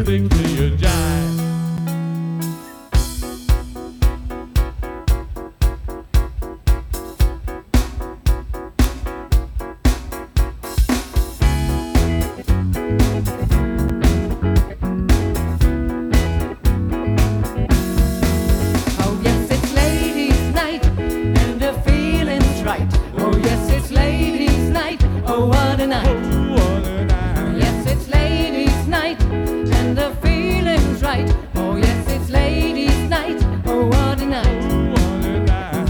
music to your jive. Oh yes, it's ladies' night and the feeling's right. Oh yes, it's ladies' night. Oh what a night. Oh, what a night. Yes, it's ladies' night and the feeling's right. Oh yes, it's ladies' night. Oh what a night. Oh, what a night.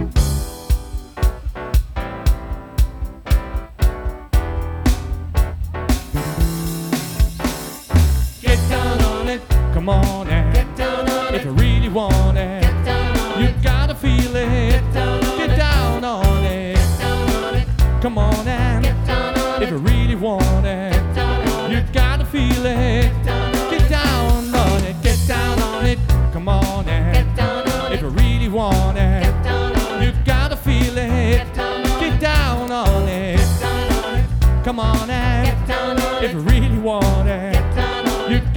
Get down on it, come on and Get down on if it. you really want it, Get down on you it. gotta feel it. Get down on Get it. down on it, Get down on it. come on and Get down on if you it. really want it, Get down on you it. gotta feel it. Get down on it. Get down on it, get down on it, come on and Get down on if it. you really want it, Get down on you it. gotta feel it. Get down on Get it. down on it, Get down on it. come on and Get down on if it. you really want it, Get down on you it.